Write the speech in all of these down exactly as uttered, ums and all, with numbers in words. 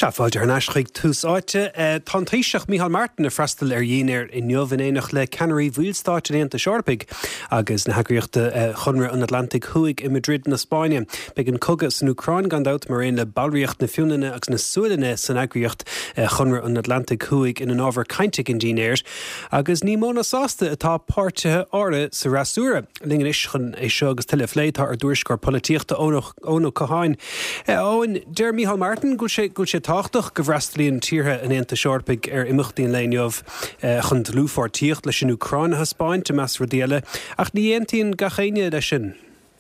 Seáilte ar náischaigh túsáite tá taoiseach Micheál Martin a freistal ar dhéanaar in neomhanéach le Canary bhfuilstáit in Aonta Seorpaig agus na heagraíochta chunra an Atlantic thuaig i Madrid na Spáine. Beidh an cogadh san Ucrain gandát mar aon le bailríocht na fiúnaine agus na sualaine san eagraíocht chunra an Atlantic thuaig in an ábhar cainteach in dínéir agus ní móna sásta atá páirtithe ára sa rasúra. Lingan is chun é seo agus tuile phléitá ar dúirscóir polítíochta ónó Caháin. Óin, deir Micheál Martin go sé go sé táchtach go bhreastalíonn tíortha in Aonta Seorpaig ar imeachtaíon léinneomh chun lúfártíocht leis an Ucrain a Spáin te meas rodéile ach ní aontaíonn gachéine leis sin.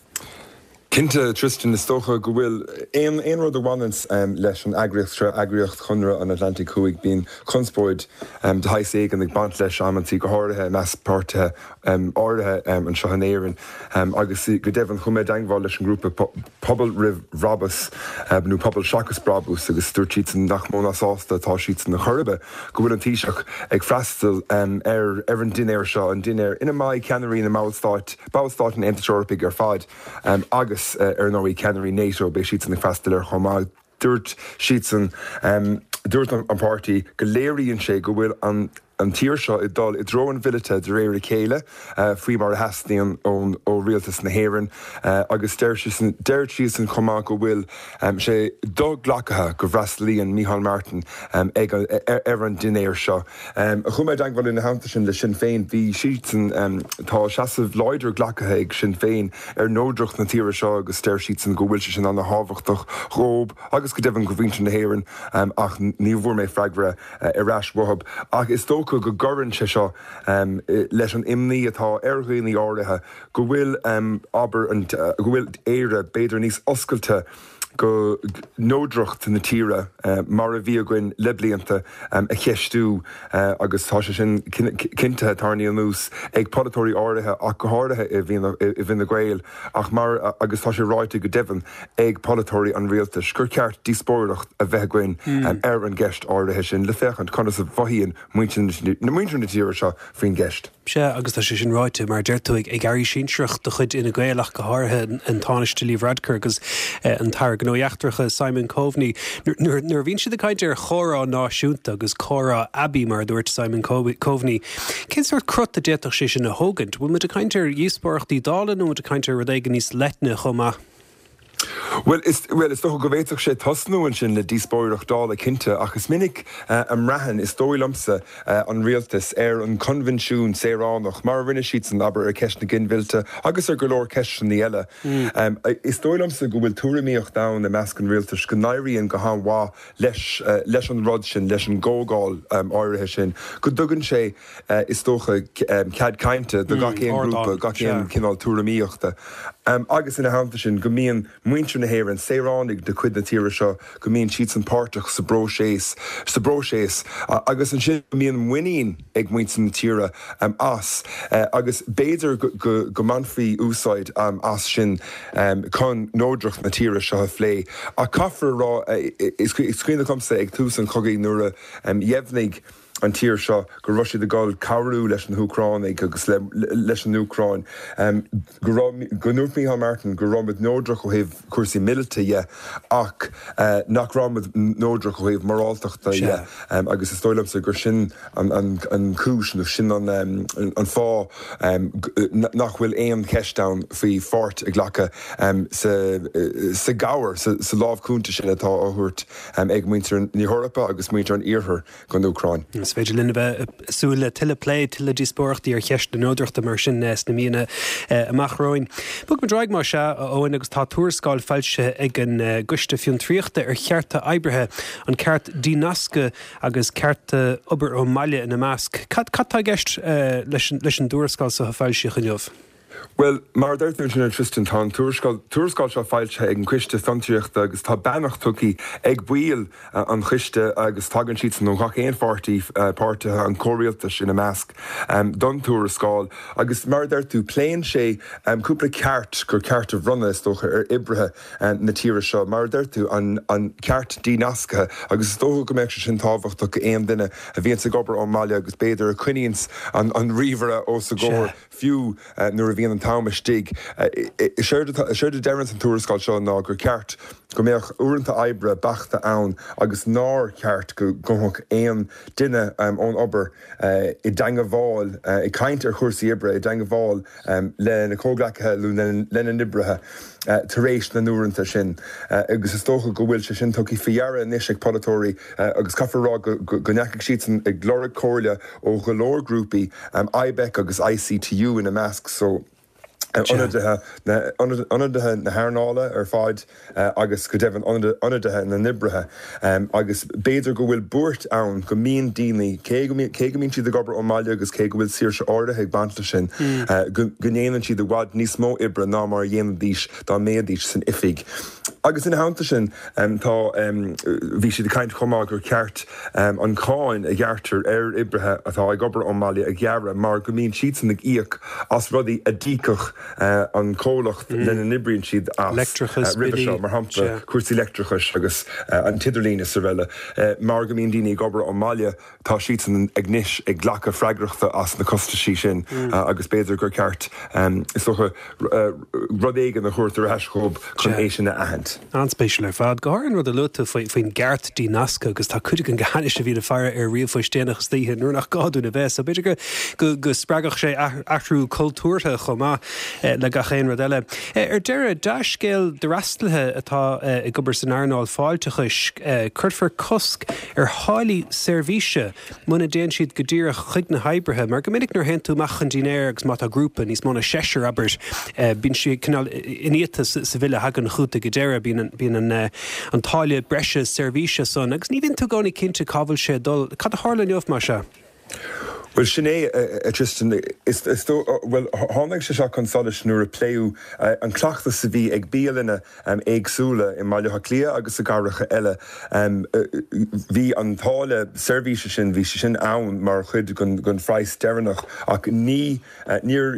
Cinnte Tristan is tócha go bhfuil éon éon rud a bhainint um, leis an agriocht agriocht chunra an Atlantic chuig bíon conspóid um, de haith éigean ag bant leis amantí go háirithe meas páirtithe um, áirithe um, an seochanéireann um, agus go débhann chuméid angháil leis an grúpa po, pobl rih rabas um, nó pobl seachas brabús agus dúirt siad nach móna sásta tá siad na chorbe go bhfuil an tíiseach ag freistal um, ar ar an dinéir seo an dinéir ina maiid ceanirí na máilstáit báilstáit in Aonta Seorpaig ar fáid um, agus Uh, ar nóí Canary NATO be siad san freistal ar chomá dúirt siad san um, dúirt an, an pártaí go léiríonn sé go bhfuil an an tír seo i dul i dro an bhilite de réir chéile uh, faoi mar a heasnaíon ón ó rialtas na héireann uh, agus deir siad san chomá go bhfuil um, sé dó ghlacathe go bhreastalíonn Micheál Martin um, ag ar, ar an dinéir seo. Um, a chuméid angháil ina hananta sin le Sinn Féin bhí siad san um, tá seasamh leidir ghlacathe ag Sinn Féin ar nódrocht na tíre seo agus deir siad san go bhfuil sin an na hábhachtach rób agus go dibhann go bhhaintear na héireann um, ach ní bhfuair mé freagra uh, i rás wahab ach is tó go gorann sé seo um, leis an imní atá arghaoiní áirithe go bhfuil um, aber an uh, go bhfuil éire beidir níos oscailte go nódrocht na tíre uh, mar a bhí a gin leblianta um, a cheistú uh, agus tá sé sin cinnte tarníí nús ag podatóirí áirithe ach go háirithe i bhíon na ghail ach mar uh, agus tá sé ráite go deimhin ag podatóirí an rialtas gur ceart díspóireacht a bheith gin mm. um, ar an gceist áirithe sin le fechan chuna sa bhaíonn na muintear na tíre seo faoin gceist. Se agus tá sé sin ráite mar deirú ag garí sinseach do chud ina ghailach go háirithe an táiste líomh Radcar agus uh, an tar gnóheachtracha Simon Coveney. Nuair bhíonn siad a caiinte ar chórá náisiúnta agus chórá Abbey mar dúirt Simon Coveney. Cén sort crut a déach sé sin na hógant? Bhfuil mu a caiinte ar díospóireachtaí dála nó mu a caiinte ar réigen níos leitne chomá? Well, is well, is toch go bhéiteach sé tosnúin sin le díospóireacht dála cinnte agus minic uh, an rahan is dóilamsa uh, an rialtas ar an convenisiún séránach mar rinne siad san aber ar ceist na ginvilte agus ar golóir ceist na eile. Mm. Um, is dóilamsa go bhfuil túraíocht da na meascan rialtas go nairíonn go hámhá leis, uh, leis an rod sin leis an gógáil um, áirithe sin. Go dugann sé uh, is tócha um, cad cainte do mm, gach éon grúpa gach éon cinál túraíochta. Um, agus ina hananta sin go mííon muintear na héireann séránig de chuid na tíre seo go mííon siad san páirteach sa bróséis sa bróséis uh, agus an sin go mííon muinín ag muint na tíre um, as uh, agus béidir go, go, go manfaí úsáid um, as sin um, chun nódrocht na tíre seo a phlé a caithfar rá uh, is cuioine comsa ag tús an chogaí nuair a um, dhéimhnig an tír seo go ruisi de gáil cabhrú leis an Ucráinnig agus le, leis an Ucráin. Um, go nuairt Micheál Martin go rámid nódrach ó hih cuasaí millte yeah, ach uh, nach rámid nódrach ó hih marálteachta yeah. um, agus is stoilamsa gur sin an, an, an cúis nó sin an, um, an, an fá um, nach bhfuil éon ceistán faoi fort ag lecha um, sa, uh, sa gáir sa, sa lábhcúnta sin atá áthúirt um, ag muintear ní Eorpa agus muintear an Iarthar go Ucráin. Is féidir linne bheith súla tuile plé tuile díospóireachtaí ar cheist na nódrochta mar sin nes na mína amachróin. Bug me draig mar se óin agus tá túrascáil fáilte ag an guiste fiún tríochta ar chearta aibrithe an ceart díonasca agus cearta obair ó maiile ina measc. Cad tá gceist uh, leis an dúrascáil sa fáilte chuneomh? Well, mar d'irtar sin Tristan tá túrascáil seo fáilte ag an cuiste santíochta agus tá beannachtúí ag buíal uh, an chuiste agus tagann siad san gach éon pártaí uh, páirtithe an choirialtas ina measc um, don túrascáil agus mar d'irtú pléann sé um, cúpla ceart gur ceart a bhrunna is tócha ar ibrithe uh, na tíre seo mar d'irtú an, an ceart díonasca agus tócha go méid sin tábhachtach go éon duine a bhíonn sa gobar ó Máile agus béidir a cuiníonn an, an ríomhara ó sa ggóir fiú uh, nuair a bhíonn an támas stig. Seir de deirint an túrascáil seo ná gur ceart go méoch uanta ebre bachta ann agus ná ceart go gohach éon duine um, ón obair uh, i danga bháil uh, i caint ar chuirsaí ibre i danga bháil um, le na cóglacha lú lena nibrethe uh, taréis na nuúranta sin uh, agus is tócha go bhfuil se sin tuí fiara níos ag polytóí uh, agus cafarrá go neach sian ag glóra cóirle ó golóir grúpi um, I B E C agus I C T U in a measc so Onadethe na hairnála ar fáid uh, agus go devan onadethe na nibrethe um, agus béidir go bhfuil búirt ann go míon daoine cé go mín siad a gobar ó maiile agus cé go bhfuil sír se ordathe ag banta sin mm. uh, go gnéanaan siad a bhd níos mó ibre ná mar dhéanaan díos dá méadís san ifig. Agus in háanta sin um, tá um, bhí siad a caiint chumá gur ceart um, an cáin a gheartar ar ibrethe atá ag gobar ó maiile a ghearra mar go míon siad san ag íoc as rudaí a dícoch Uh, an cólacht mm. lena nibríonn siad as uh, ribiseo mar hampa yeah. cuasí electrichas agus uh, an tiidirlína sa bheile. Uh, mar go míon daoine gobar ó maiile tá siad san ag níis ag ghlacha freigrachta as na costaí sin mm. uh, agus béidir gur ceart um, is socha uh, rud éigen na chuirtar heiscób chun é sin na ahand. Anspéisiúil ar fad gáin rud a luta faoin gceart dí nasca agus tá chuidig an gahanne se bhí a fear ar riomh faoi stéanach stíthe nuair nach gáú na bheith, so beidir go go spragach sé ahrú cultúrtha chomá le gachéin rud eile. Ar deire deiscéal de rastlathe atá i gobar san airnáil fáilteachais chuirfar cosc ar hálaí servíse muna déan siad go dtír a chuig na haibrethe, mar go minic nar hen tú machchan dínéir agus má tá grúpa níos mána séir abert bín si canál iníta sa bhile hagan chuúta go deire bín an táile breise servíse son, agus ní bhíonn tú gáinnig cinnte cabhail sé dul, cad a hála neomh mar se? Well, sinné uh, Tristan, is, is to, uh, well, hánig se se consolis nuair a pléú uh, an clachta sa bhí ag bíalinne um, éagsúla i maiile lia agus a garacha eile. Um, uh, bhí an táile servíse sin, bhí sin ann mar chud gon, gon frais deirnach ach ní uh, níor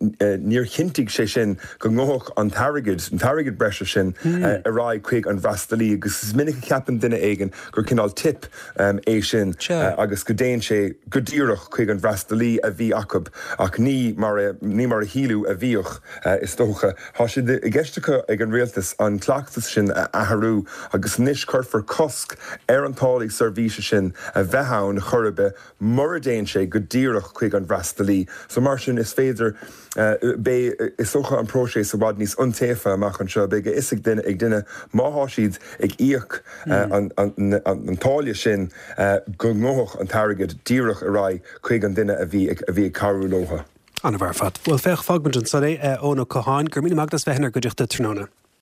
uh, chintig sé sin go ngóch an tarigid, an tarigid breise sin mm. uh, a rá chuig an bhrastalí agus is minic ceapan duine éigen gur cinál tip um, é sin uh, agus go déan sé go díirech chuig an bhrastalí a bhí acab ach ní mar a, ní mar a hílú a bhíoch uh, is tócha. Tá si i gceistecha ag an réaltas an clachtas sin a aharú agus níos chuirfar cosc ar an tálaigh servíse sin a bheitthán chorbe mar a déan sé go díirech chuig an bhrastalí. So mar sin is féidir uh, bé is socha an próséis sa bhd níos untéfa amach an seo bé isig duine ag duine máthá siad ag íoch uh, mm. an, an, an, an táile sin uh, go ngóch an tarigid díirech a rá chuig an duine a bhí a bhí carú lótha. Anna bhar fad. Bhfuil fech fagmint an sodé óna coháin gur mína magdas bheithnar go dtíochta tróna.